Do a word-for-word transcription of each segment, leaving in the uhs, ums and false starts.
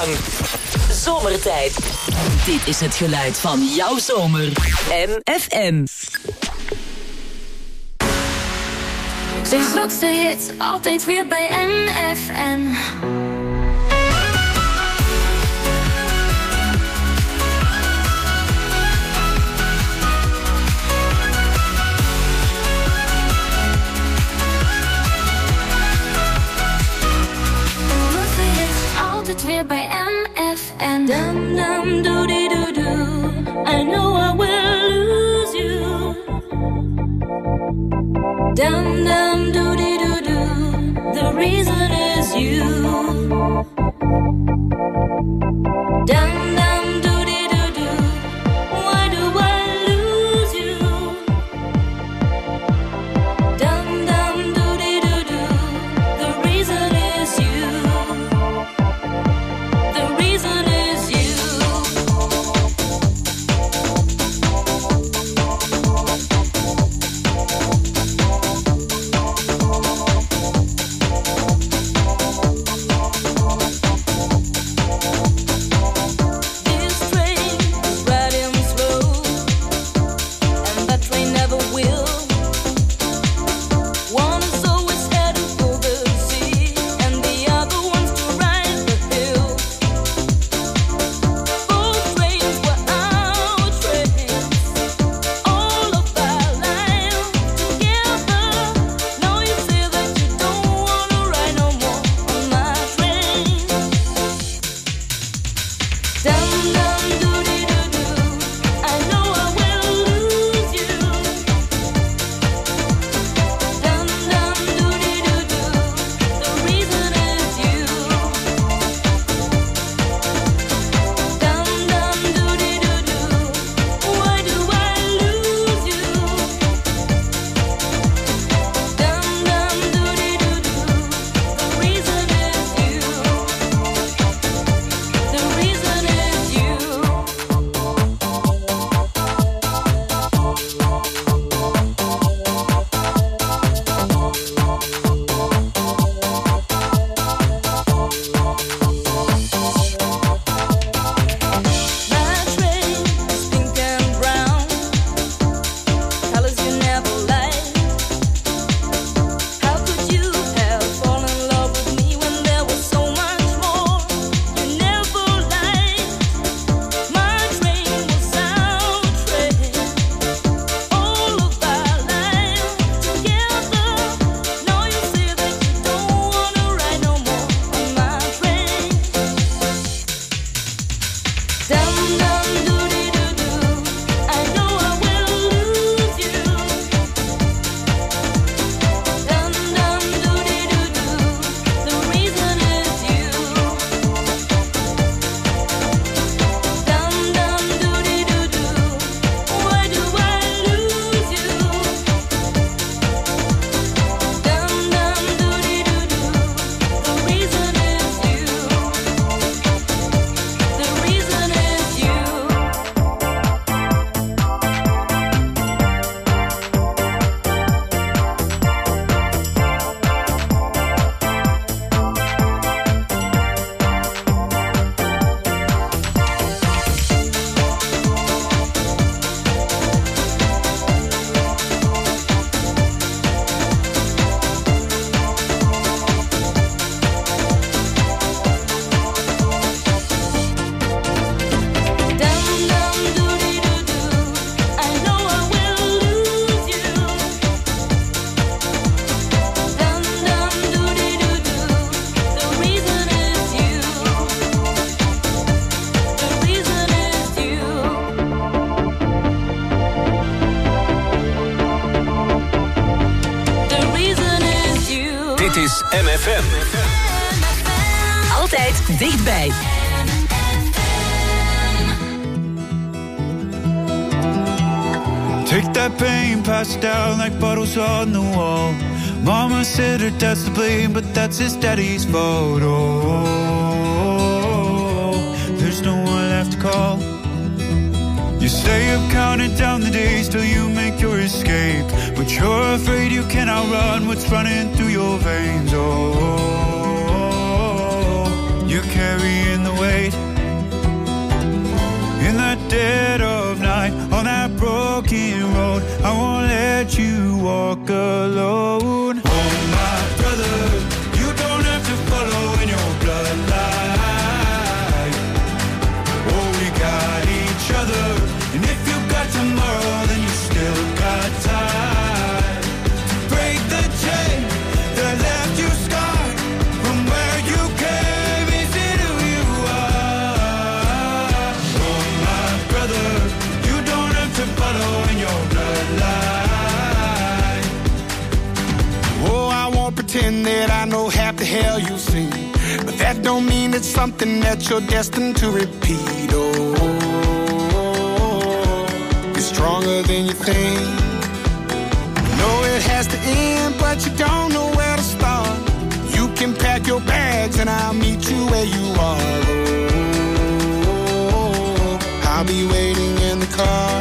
lang. Zomertijd. Dit is het geluid van jouw zomer. M F M. Sinds laatste hit, altijd weer bij M F M. Altijd weer bij M F M. Dum dum doody doo doo. I know I will lose you. Dum dum doody doo doo. The reason is you. Dum dum doody doo doo. Why do I lose you? Dum dum doody doo doo. The reason is you. Dit is M F M. Altijd dichtbij. Take that pain, pass it down like bottles on the wall. Mama said her dad's to blame, but that's his daddy's fault. Oh, there's no one left to call. You stay up counting down the days till you make your escape, but you're afraid you can outrun what's running through your veins. Oh, you're carrying the wait in the dead of night on that broken road. I won't let you walk alone. Oh my brother, you don't have to follow in your bloodline. Oh, we got each other, and if you got tomorrow, then you still got time to break the chain that left you scarred from where you came. Is it who you are? Oh my brother, you don't have to follow in your bloodline. Oh, I won't pretend that I know half the hell you've seen, but that don't mean it's something that you're destined to repeat. Oh, you're stronger than you think. You know it has to end, but you don't know where to start. You can pack your bags and I'll meet you where you are. Oh, I'll be waiting in the car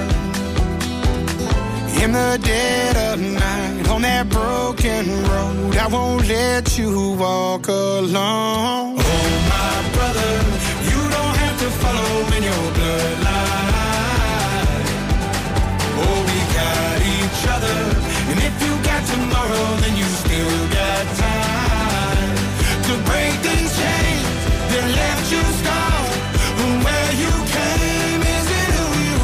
in the dead of night on that broken road. I won't let you walk alone. Oh my brother, you don't have to follow in your bloodline. Oh, we got each other, and if you got tomorrow, then you still got time to break these chains that left you scarred from where you came. Is it who you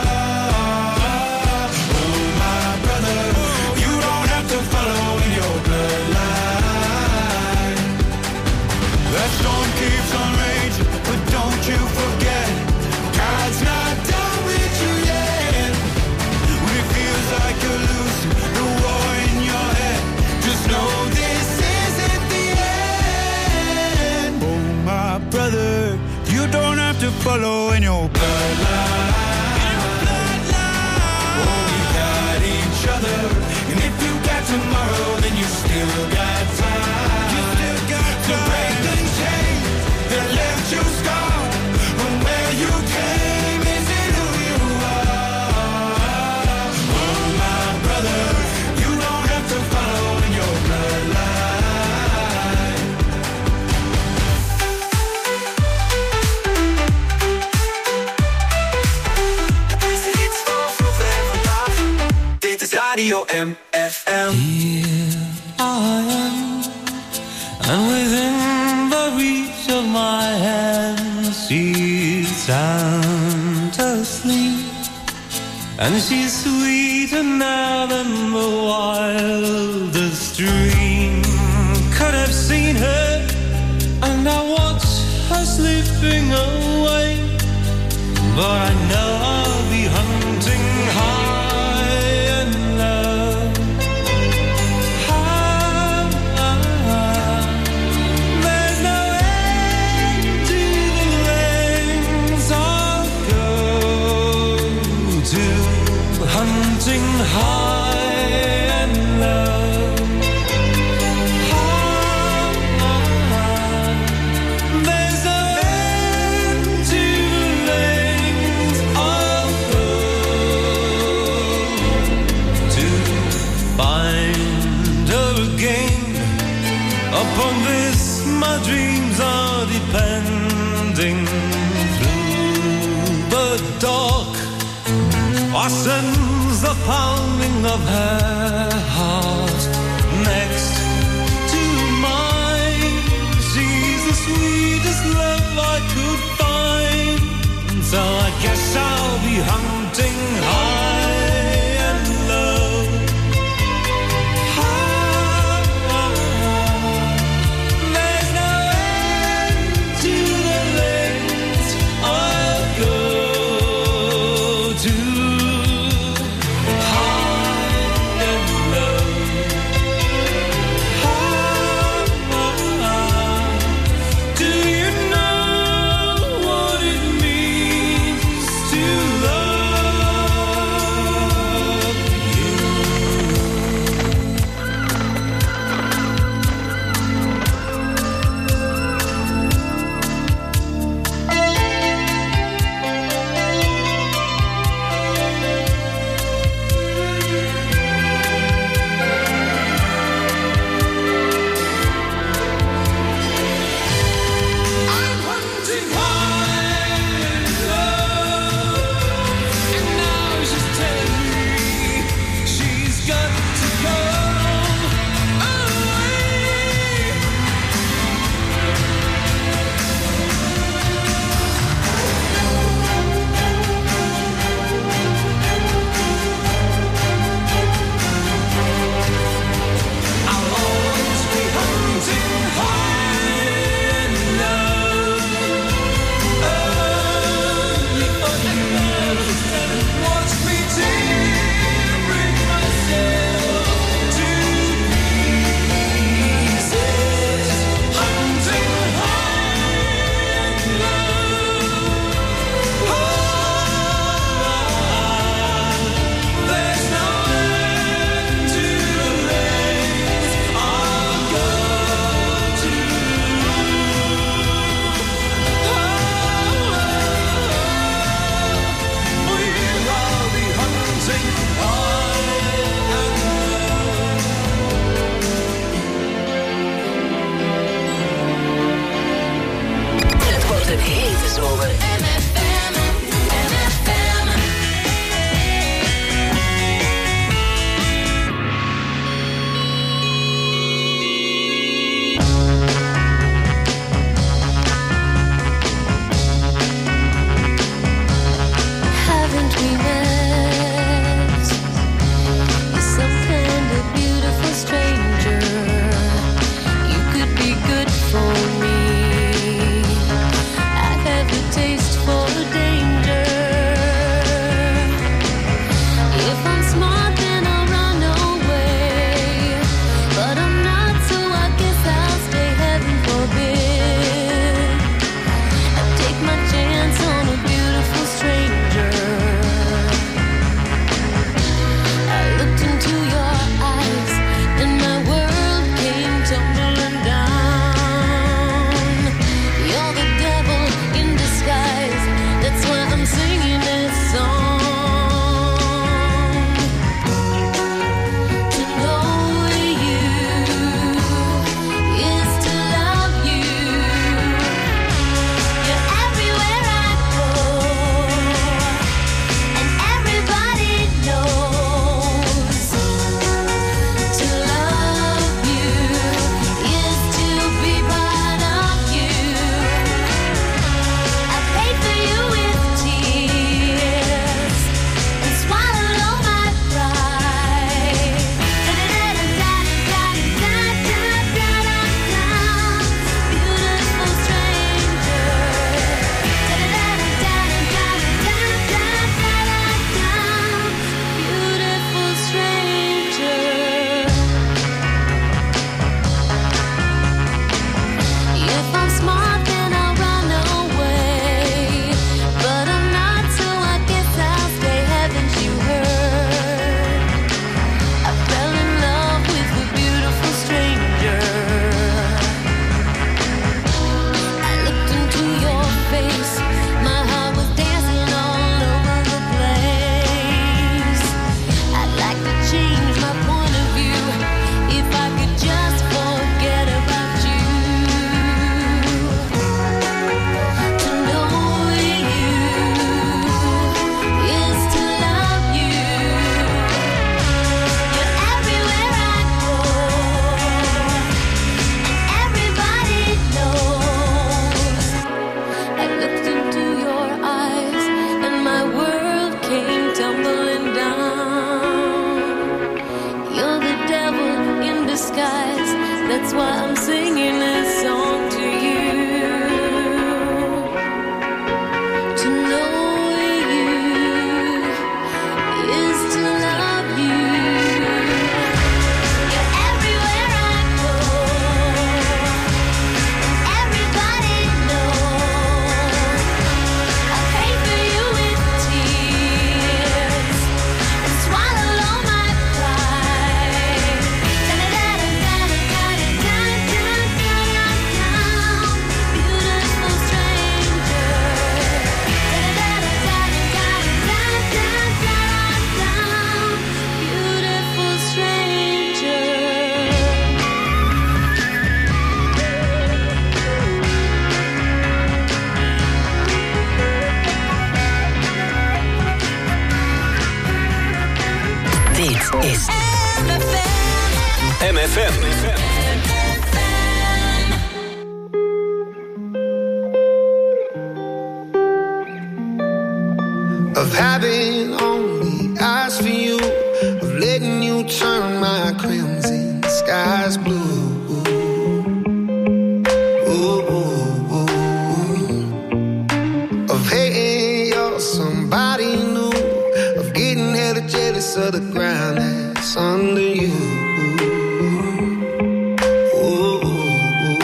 are? Oh my brother, you don't have to follow in your bloodline. That storm keeps on raging, but don't you forget, God's not done with you yet. When it feels like you're losing the war in your head, just know this isn't the end. Oh my brother, you don't have to follow in your bloodline. Oh, we got each other, and if you got tomorrow, then you still got time. You still got time to break the chains that left you scarred from where you came. Is it who you are? Oh my brother, you don't have to follow in your bloodline. Deze hits van vroeger en vandaag. Dit is Radio M F M. Here I am, and within the reach of my hand, she's sound asleep, and she's sweeter now than the wildest dream could have seen her. And I watch her slipping away, but I know I'll be hunting high and low. High, there's no end to the lengths I'll go to, hunting high and low. There's no end to the lengths I'll go to find her again. Upon this my dreams are depending. Through the dark I sense the pounding of her heart next to mine. She's the sweetest love I could find, so I guess I'll be hunting high and low. High, there's no end to the lengths I'll go to. High and low. High, do you know what it means to love? That's why I'm singing this song to you. To know you is to love you. You're everywhere I go. Everybody knows I pray for you with tears and swallow all my pride. Beautiful stranger. Beautiful stranger. Dit is M F M. Of having only eyes for you, of letting you turn my crimson skies blue. Ooh, ooh, ooh. Of hating you're somebody new, of getting hella jealous of the ground that's under you. Ooh, ooh, ooh.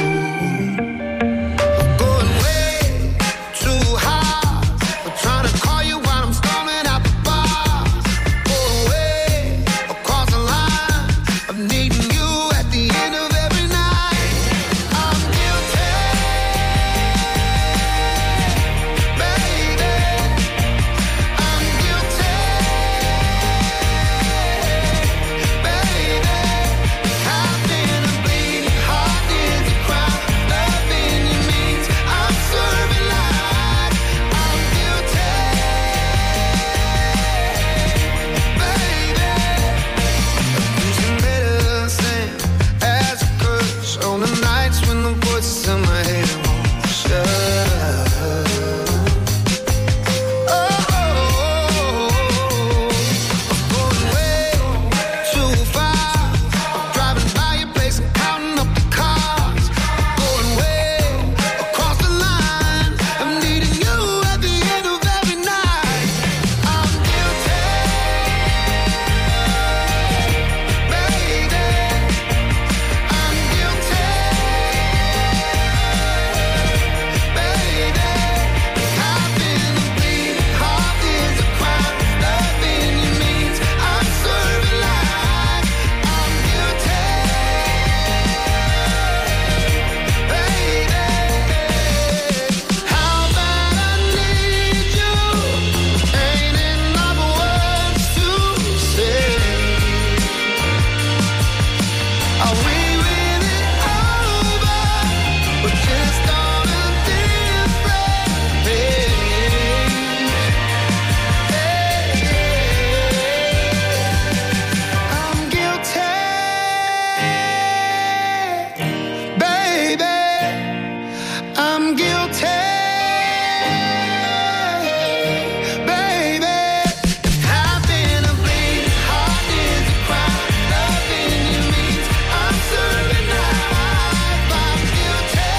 Going way too high, but trying to call you while I'm storming out the bars. Going way across the line of needing you at the end of every night. I'm guilty, baby. I'm guilty, baby. I've been a bleeding heart is a crime. Loving you means I'm serving life. I'm guilty, baby. Using medicine as a curse on the nights when the voices in my head won't shut up. Oh, going way too far. I'm driving by your place and counting up the cars. Going way across the line. I'm needing you at the end of every night. I'm guilty, baby. I'm guilty, baby. I've been a bleeding heart is a crime. Loving you means I'm serving life. I'm guilty, baby. How bad I need you, ain't enough words to say. Are we really over, or just on a different page? I'm guilty, baby. I'm guilty, baby. I've been a bleeding heart is a crime. Loving you means I'm serving life. I'm guilty,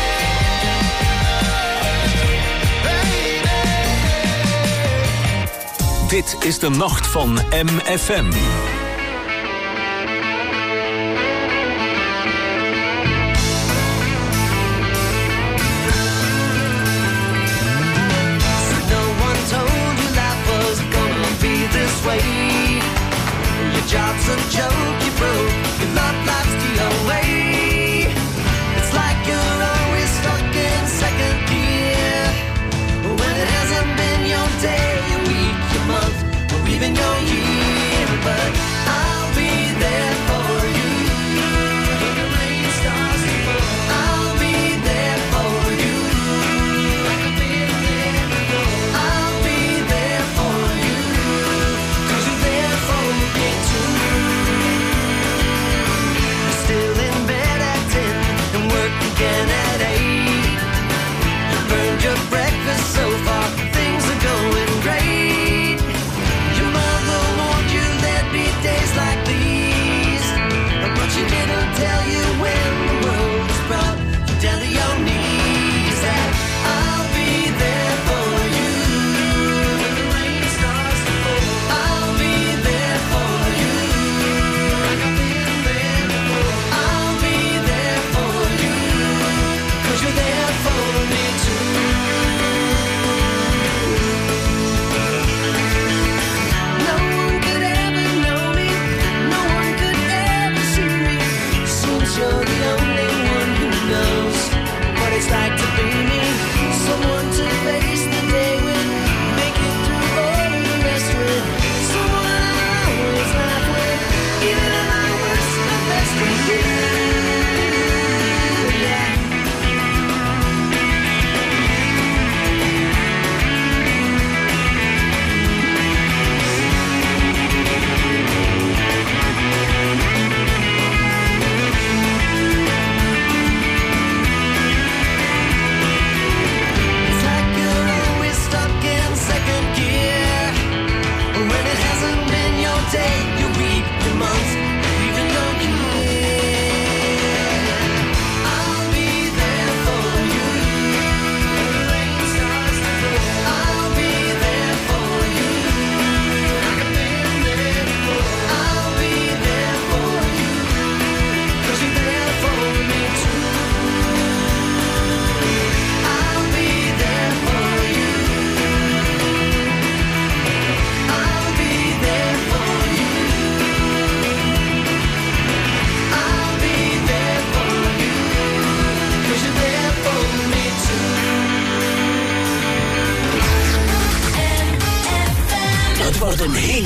baby. Dit is de nacht van M F M. No one told you life was gonna be this way. Your job's a joke you broke, your love life's the away. It's like you're always stuck in second gear, when it hasn't been your day, your week, your month, or even your year. But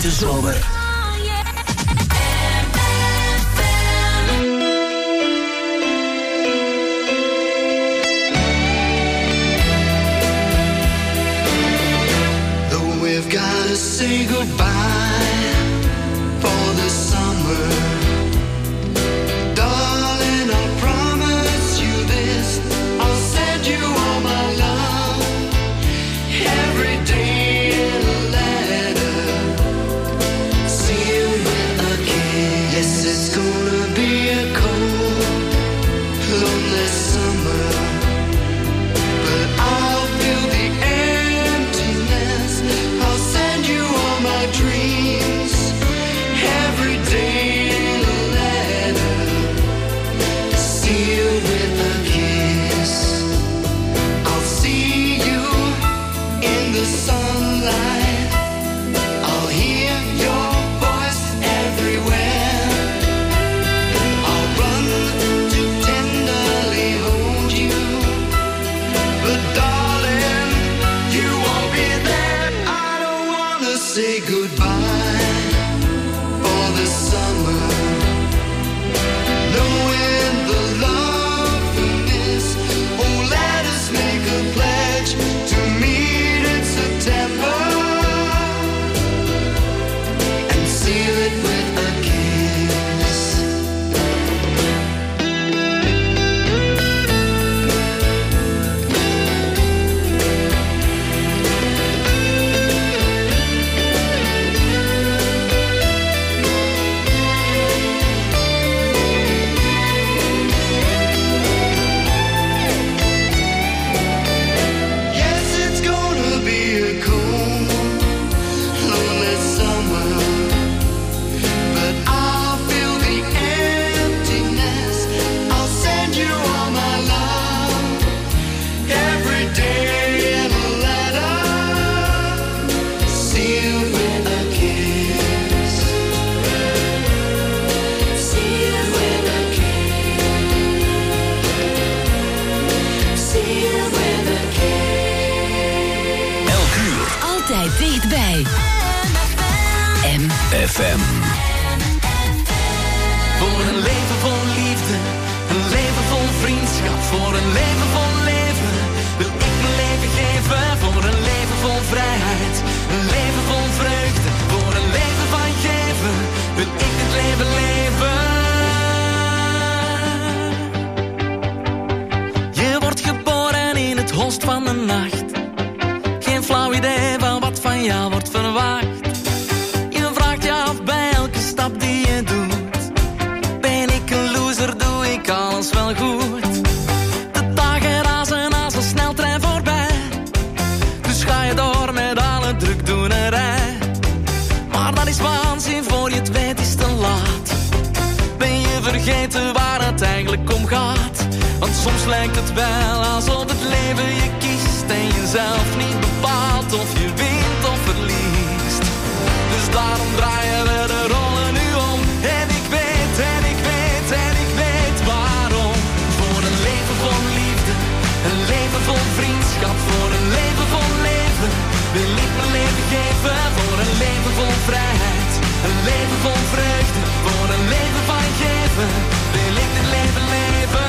de zomer. Though we've gotta say goodbye for the summer, darling, I promise you this, I'll send you all my love every day in a letter, sealed with a kiss. Yes, it's gonna be a cold, lonely summer, but I'll feel the emptiness. I'll send you all my dreams every day in a letter, sealed with a kiss. I'll see you in the sunlight, I'll hear your voice everywhere, I'll run to tenderly hold you, but darling, you won't be there. I don't wanna say goodbye for the summer, knowing the love we miss. Oh, let us make a pledge to meet in September and seal it with a kiss. Yes, it's gonna be a cold, lonely summer, but I'll feel the emptiness. I'll send you all my love every day in a letter, sealed with a kiss. Sealed with a kiss. Sealed with a kiss. Elk uur. Altijd dichtbij. M. F M. Voor een leven vol liefde, een leven vol vriendschap, voor een leven vol leven wil ik mijn leven geven. Voor een leven vol vrijheid, een leven vol vreugde, voor een leven van geven wil ik het leven leven. Je wordt geboren in het holst van de nacht, geen flauw idee van wat van jou wordt verwacht. Je vraagt je af bij elke stap die je doet, ben ik een loser, doe ik alles wel goed? De dagen razen als een sneltrein voorbij, dus ga je door met alle drukdoenerij. Maar dat is waanzin, voor je het weet is te laat. Ben je vergeten waar het eigenlijk om gaat? Want soms lijkt het wel alsof het leven je kiest en je zelf niet bepaalt of je wint of verliest. Dus daarom draaien we de rollen nu om. En ik weet, en ik weet, en ik weet waarom. Voor een leven vol liefde, een leven vol vriendschap, voor een leven vol leven wil ik mijn leven geven. Voor een leven vol vrijheid, een leven vol vreugde, voor een leven van geven wil ik dit leven leven.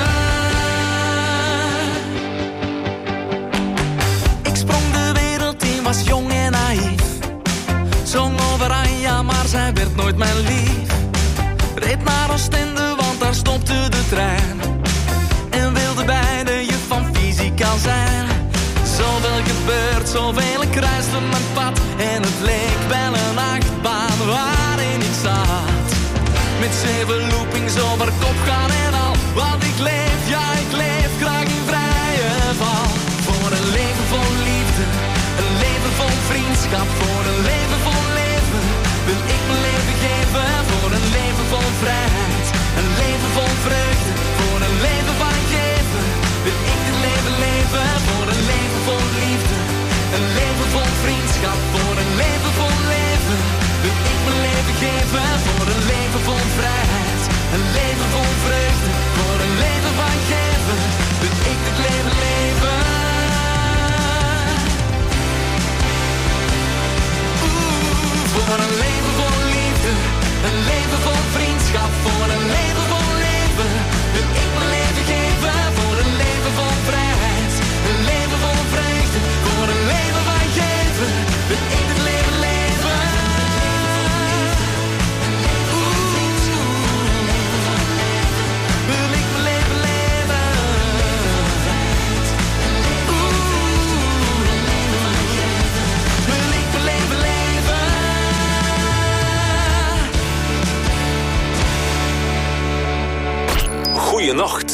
Ik sprong de wereld in, was jong en naïef, zong over Anja, maar zij werd nooit mijn lief. Reed naar Oostende, want daar stopte de trein, en wilde bij de juf van fysica zijn. Zoveel gebeurt, zoveel kruiste mijn pad, en het leek wel een achtbaan waarin ik zat. Met zeven loopings over kop gaan en al, want ik leef, ja ik leef graag in vrije val. Voor een leven vol liefde, een leven vol vriendschap, voor een leven vol leven wil ik mijn leven geven. Voor een leven vol vrijheid, een leven vol vreugde, voor een leven van geven wil ik dit leven leven. Voor een leven vol liefde, een leven vol vriendschap, voor een leven vol leven wil ik mijn leven geven. Voor een leven vol vrijheid, een leven vol vreugde, voor een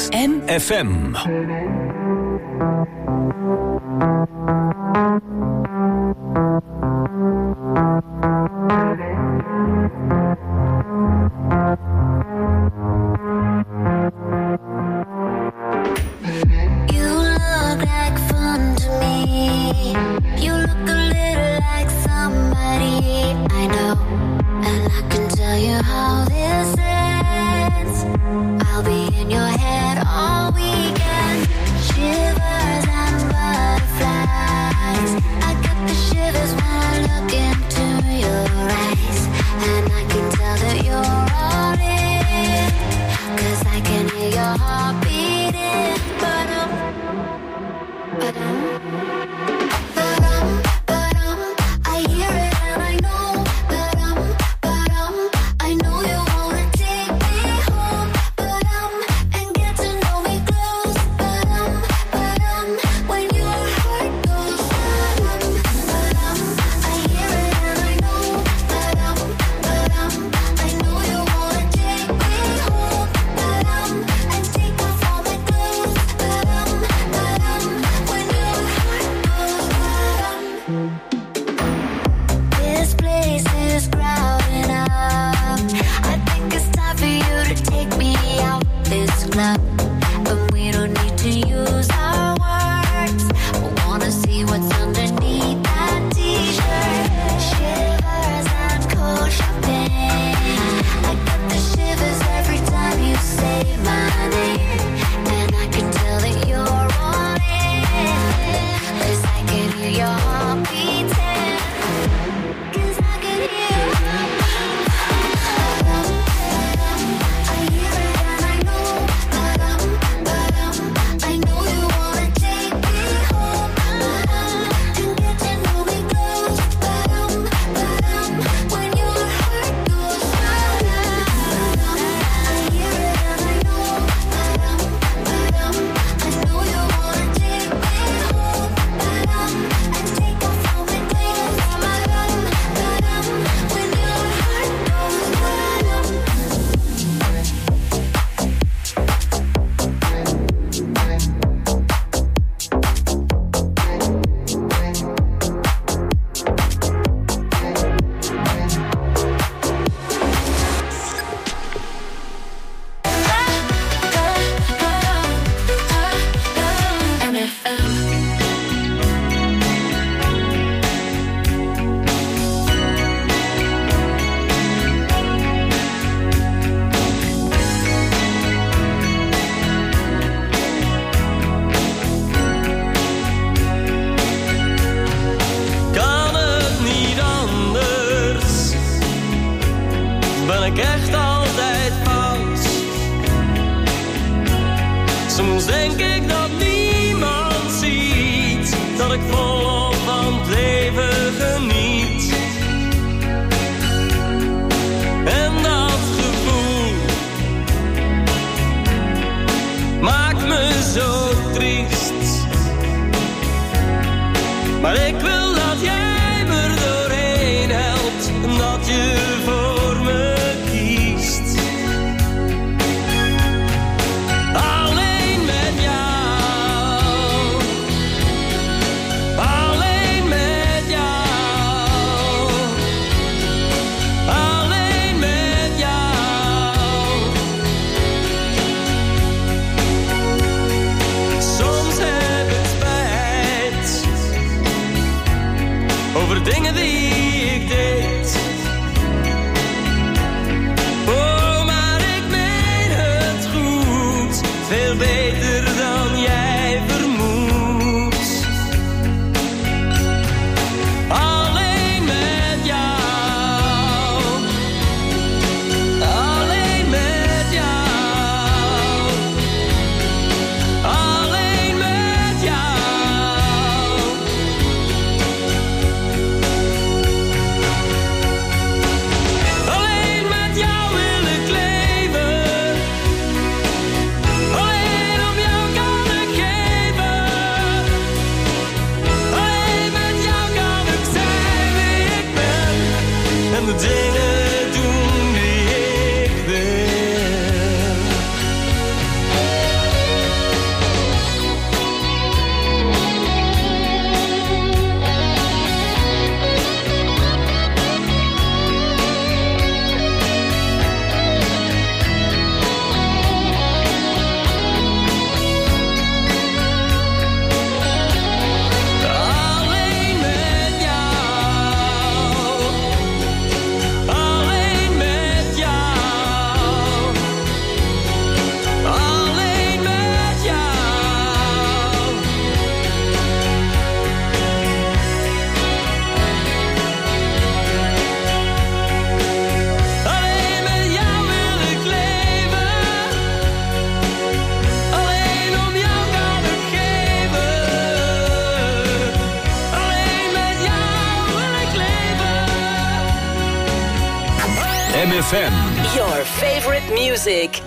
M F M. Alleen om jou kan ik geen F M. Your favorite music.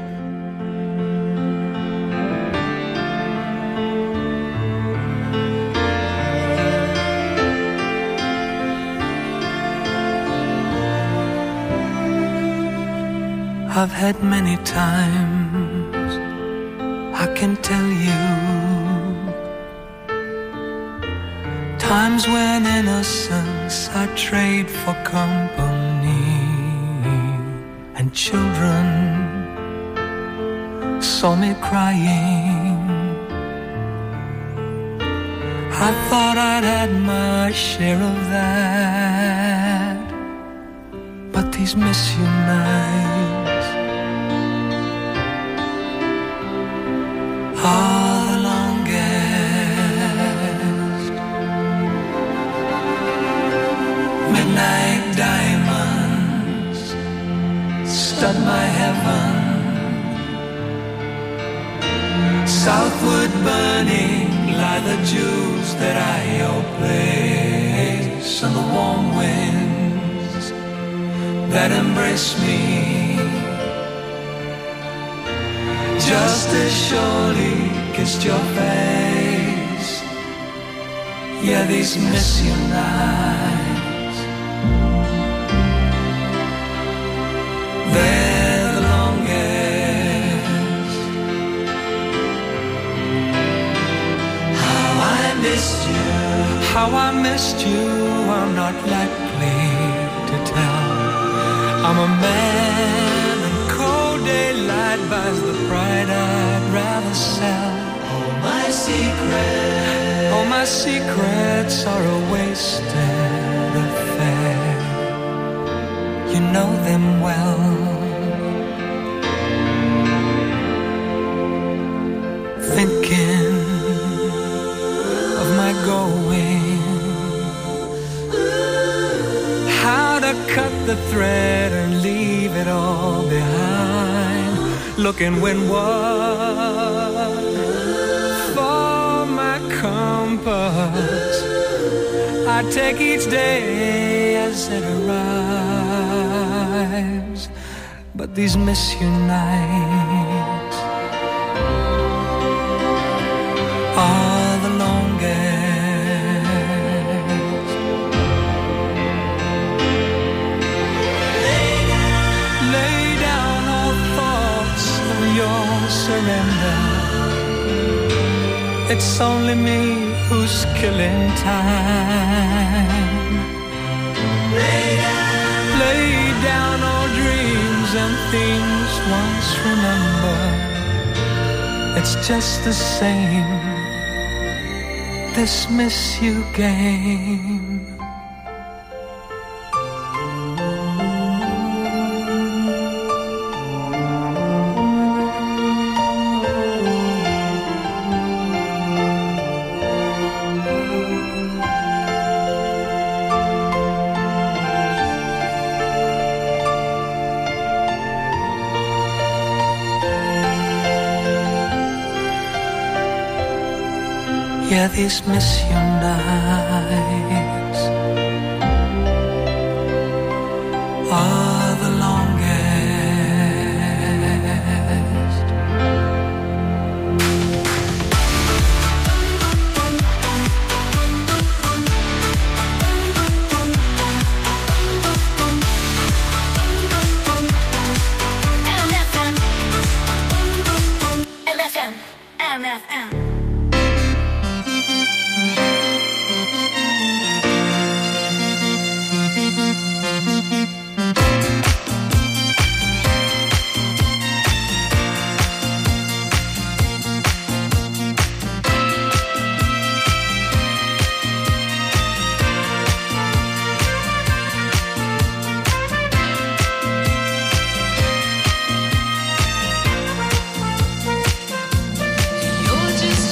I've had many times, I can tell you, times when innocence I trade for company, and children saw me crying. I thought I'd had my share of that, but these miss you nights are the longest. Midnight diamonds stud my heaven, southward burning lie the jewels that I owe place, and the warm winds that embrace me just as surely kissed your face. Yeah, these miss you nights, they're the longest. How I missed you, how I missed you, I'm not likely to tell. I'm a man and cold daylight buys the pride I'd rather sell. Oh, my secrets, oh, my secrets are a wasted affair. You know them well. Thinking of my going, how to cut the thread and leave it all behind. Looking windward for my compass, I take each day as it arrives. But these miss you nights are the longest. Surrender. It's only me who's killing time. Lay down, lay down all dreams and things once remembered. It's just the same, this miss you game. Yeah, these miss you nights are the longest. M F M, M F M, M F M. You're just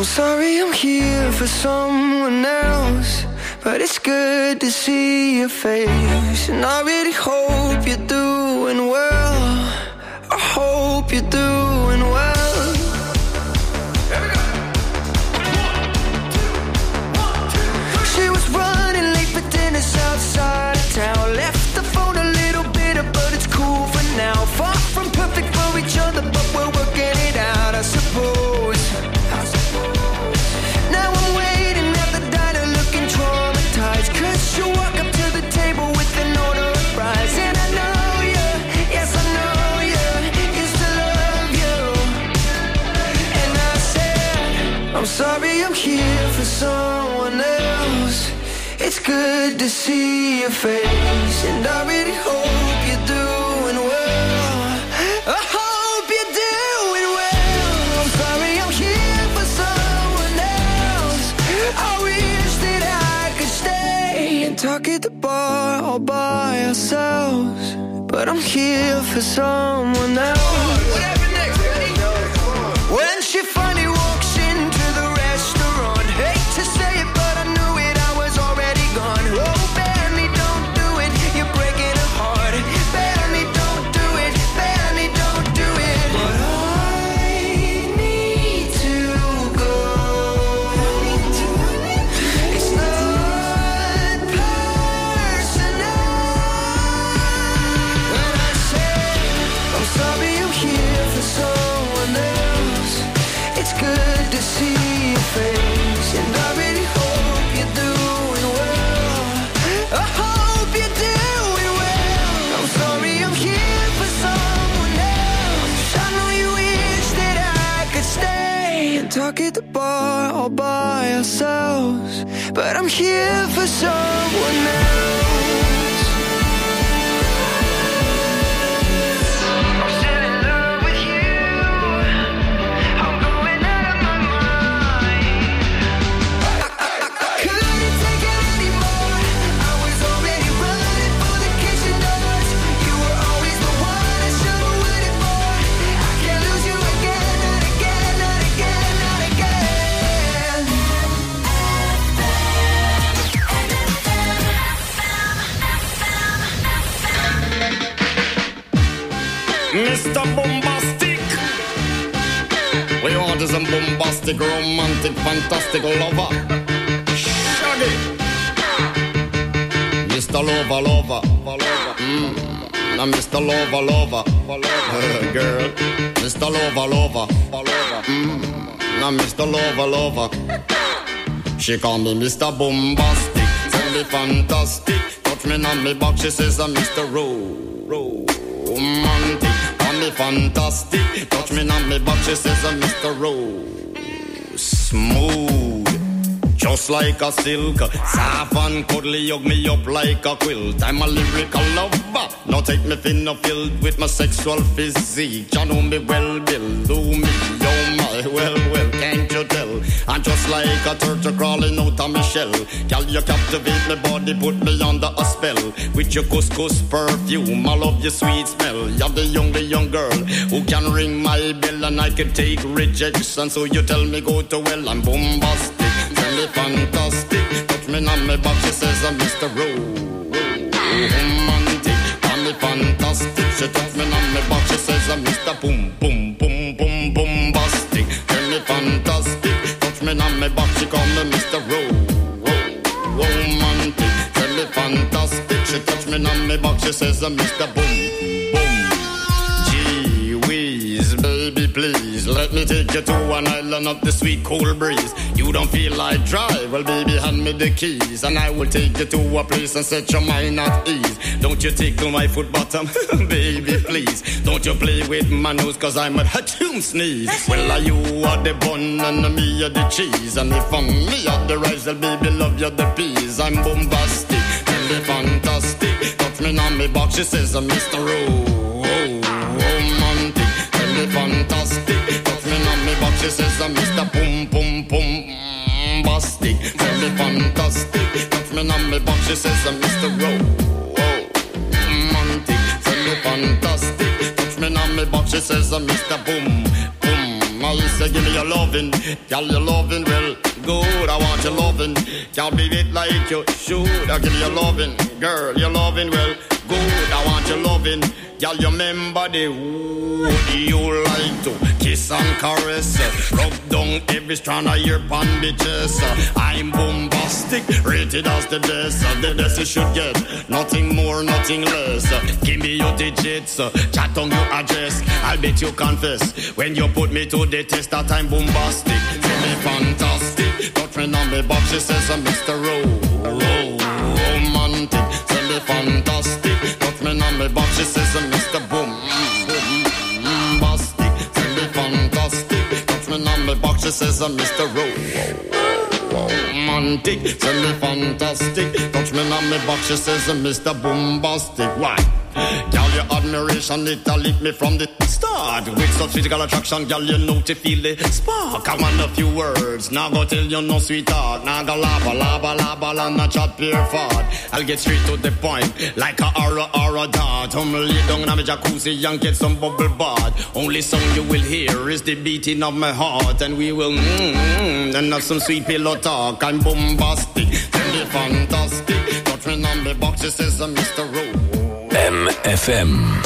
sorry I'm here for someone else, but it's good to see your face. And I really hope you're doing well. I hope you're doing well. She was running late for dinner outside of town. Left the phone a little bitter, but it's cool for now. Far from perfect for each other, but we're working it out, I suppose. Now I'm waiting at the diner looking traumatized, cause you walk up to the table with an order of fries. And I know you, yes I know you, used to love you. And I said, I'm sorry I'm here for someone else. It's good to see your face, and I really hope you're doing well. I hope you're doing well. I'm sorry I'm here for someone else. I wish that I could stay and talk at the bar all by ourselves, but I'm here for someone else. What happened next? When she finally walks into the restaurant, hate to say it, but I knew it, I was already gone. Oh, Benny, don't do it, you're breaking her heart. Benny, don't do it, Benny, don't do it. But I need to go. It's not personal. When I say I'm sorry I'm here for someone else, it's good to see your face, and I really hope you're doing well. I hope you're doing well. I'm sorry I'm here for someone else. I know you wish that I could stay and talk at the bar all by ourselves, but I'm here for someone else. I'm still in love with you. I'm going out of my mind. Couldn't take it anymore. I was already running for the kitchen doors. You were always the one I should've waited for. I can't lose you again, not again, not again, not again. Mister Bombastic, we want is a bombastic, romantic, fantastic lover. Shaggy, Mister Lover, lover, mm. Now Mister Lover, lover, girl, Mister Lover, lover, mm. Now Mister Lover, lover. She call me Mister Bombastic, tell me fantastic. Touch me on me back, she says I'm Mister Ro, romantic. Me fantastic, touch me on me back, she says I'm Mister Rose. Smooth, just like a silk, soft and cuddly, hug me up like a quilt. I'm a lyrical lover, now take me thin or filled with my sexual physique. You know me well, Bill, do me, oh my, well, well, can't you tell? I'm just like a turtle crawling out of my shell. Girl, you captivate my body, put me under a spell. With your couscous perfume, I love your sweet smell. You're the young, the young girl who can ring my bell, and I can take rejection. So you tell me go to well, I'm bombastic, tell me fantastic. Touch me on my back, she says I'm Mister Romantic. Tell me fantastic, she touch me on my back, she says I'm Mister Boom, boom, boom, boom, bombastic. Tell me fantastic. Me on me back, she call me Mister Ro, Ro, romantic. Tell me fantastic. She touch me on me back, she says I'm Mister Boom, boom. Gee whiz, baby please, let me take you to an island of the sweet cool breeze. You don't feel like drive, well baby hand me the keys, and I will take you to a place and set your mind at ease. Don't you tickle my foot bottom, baby please. Don't you play with my nose, cause I'm a hatchoon sneeze. Well, are you are the bun and me are the cheese, and if I'm me are the rice, well baby love you the peas. I'm bombastic, tell me fantastic. Touch me on me box, she says I'm Mister Ro, romantic. Tell me fantastic. Touch me on me box, she says I'm Mister Boom, boom, boom, bastic. Tell me fantastic. Touch me on me box, she says I'm Mister Ro, romantic. Tell me fantastic. Touch me on me box, she says I'm Mister Boom, boom. I say give me your loving. Girl, your loving, well, good. I want your loving. Girl, be it like you should. I give me your loving. Girl, your loving, well, good. I want your loving. Girl, you remember the wood you like to kiss and caress. Rub down every strand of your pan bitches. I'm bombastic, rated as the best. The best you should get, nothing more, nothing less. Give me your digits, chat on your address. I'll bet you confess when you put me to the test that I'm bombastic. Feel me fantastic. Touch me on me box, she says I'm Mister Ro, Ro, romantic. Feel me fantastic. Touch me on me box, she says I'm Mister Boom, boom, bombastic. Feel me fantastic. Touch me on me box, she says I'm Mister Ro, romantic. Feel me fantastic. Touch me on me box, she says I'm Mister Bombastic. Why? Girl, your admiration, it'll lift me from the start. With such physical attraction, girl, you know to feel the spark. I want a few words, now go tell you no sweetheart. Now go lava, lava, lava, and not chat pure fart. I'll get straight to the point, like a aura, aura dart. I'm lay down in a jacuzzi and get some bubble bath. Only song you will hear is the beating of my heart. And we will mmm, and have some sweet pillow talk. I'm bombastic, tell me fantastic. Touch me on the box, she says I'm Mister Rowe. M F M.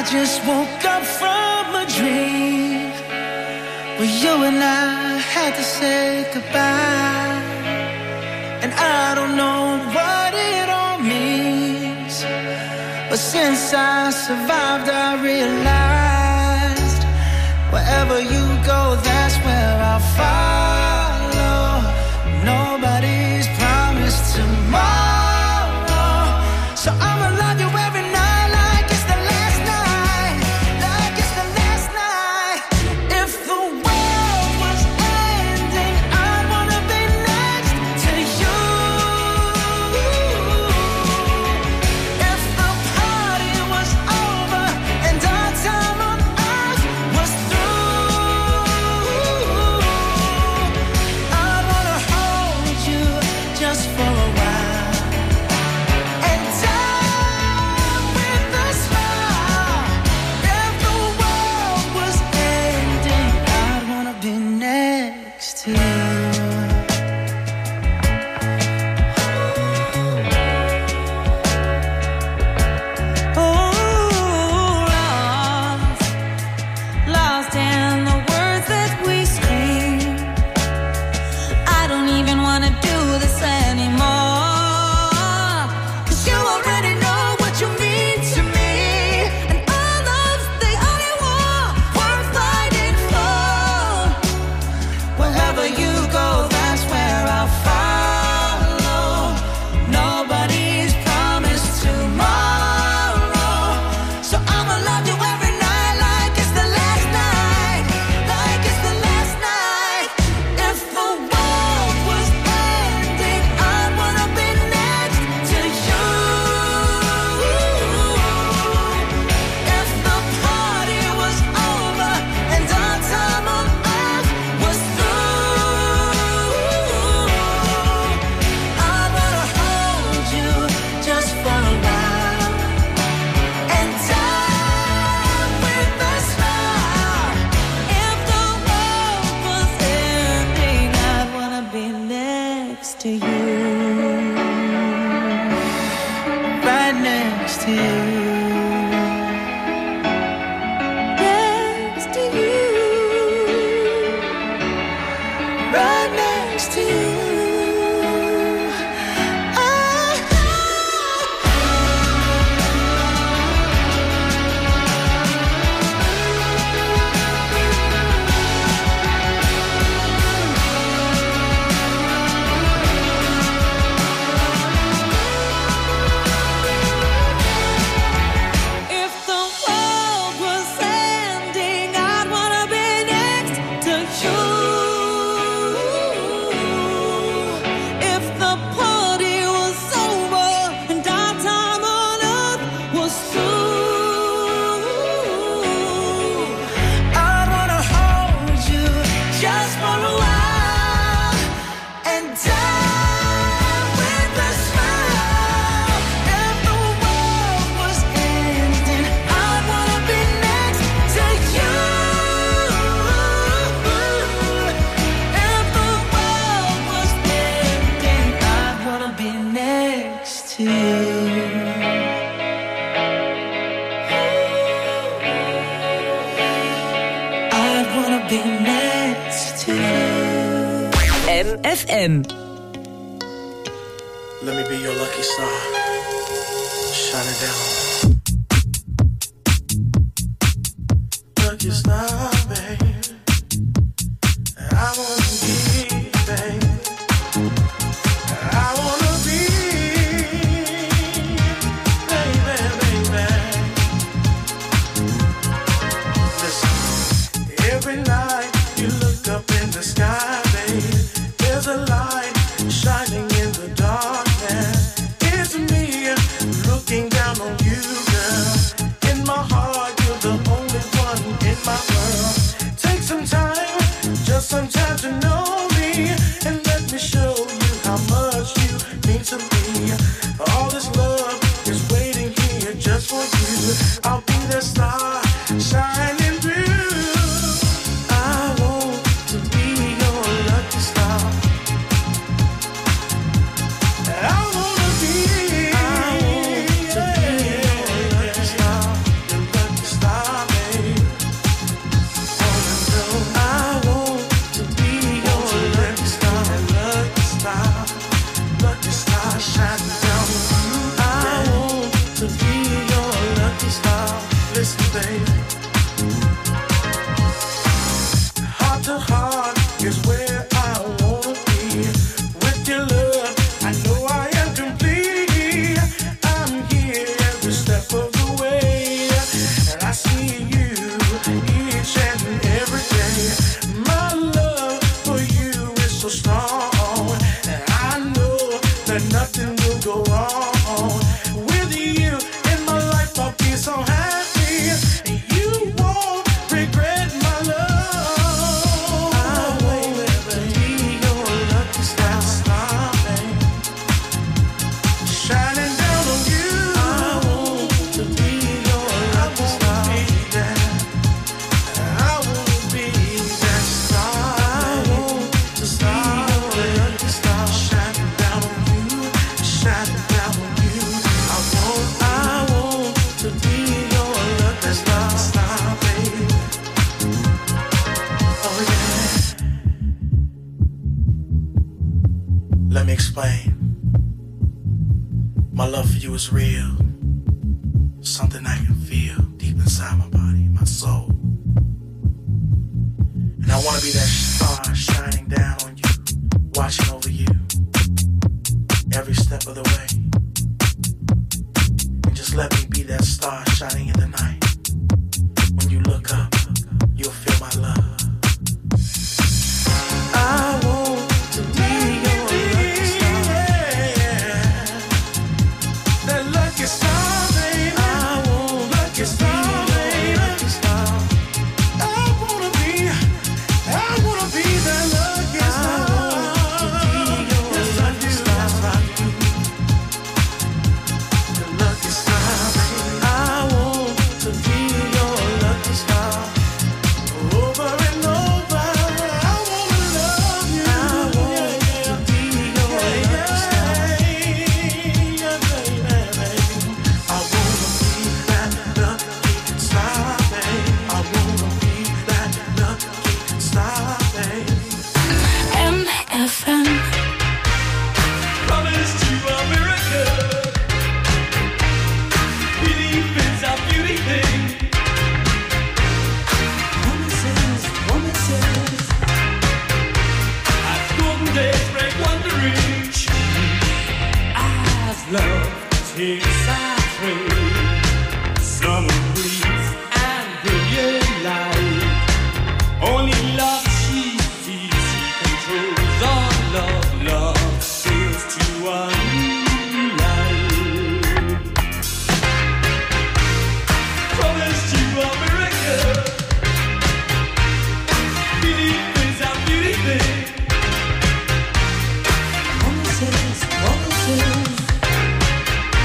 just woke up from a dream where you and I had to say goodbye. And I don't know what it all means, but since I survived I realized wherever you go, that's where I'll follow. Nobody's promised tomorrow, so I'ma love you every night like it's the last night, like it's the last night. If the world was ending, I'd wanna be next to you. If the party was over and our time on earth was through, I'd wanna hold you just for a while and die with a smile. If the world was ending, I'd wanna be next to you. Oh, lost, lost in the words that we scream. I don't even wanna do this anymore, 'cause you already know what you mean to me, and our love's the only war worth fighting for. Wherever you go, that's where I'll follow. Nobody's promised tomorrow, so I'ma love you every night like it's the last night, like it's the last night. If the world was ending, I'd wanna be next to you. If the party was over and our time on earth was through, I'd wanna hold you just for a while and die with a smile. If the world was ending, I'd wanna be next to you, right next to you, next to you, right next to you. If the world was ending, I'd wanna be next to you. If the party was over and our time on earth was through, I'd wanna hold you just for a while and die with a smile. If the world was ending, I'd wanna be next to you. If the world was ending, I'd wanna be next to you. I'd wanna be next to you. M F M. Let me be your lucky star. Shine it down. Lucky star, babe. I wanna be, babe. I wanna be, baby, baby. Listen, every night you look up in the sky, babe. There's a light shining in the darkness. It's me looking down on you, girl. In my heart, you're the only one in my world. Take some time, just some time to know me, and let me show you how much you mean to me. All this love is waiting here just for you. I'll be the star shining through. I want to be your lucky star. I wanna be, I want to be your lucky star, your lucky star. listen, baby. Heart to heart is where I wanna be. With your love, I know I am complete. I'm here every step of the way, and I see you each and every day. My love for you is so strong, and I know that nothing will go wrong. With you in my life, I'll be so happy. You won't regret my love. I won't ever be your lucky star, babe. Shining down on you. I want to be your lucky star. I want to be that star. I want to be your lucky star. Shining down on you, shining down on you. I want, I want to be your lucky star, star, baby. Oh yeah. Let me explain. My love for you is real. Something I can feel deep inside my body, my soul. And I want to be that star shining down on you, watching over you every step of the way. And just let me be that star shining in the night. When you look up, you'll feel my love. I want to be your lucky star. That lucky star, baby. I want lucky star, baby. Lucky star. I wanna be, I wanna be that lucky star. Yes, I do. Yes, I do. The lucky star, baby. I want to be your lucky star. Over and over, I wanna love you. I want to be your lucky star. Yeah, baby. I wanna be that lucky star, baby. I wanna be that lucky star, baby. M F M. Promise to America. Belief is a beauty thing. Promises, promises. As golden days break wandering. As love takes sides.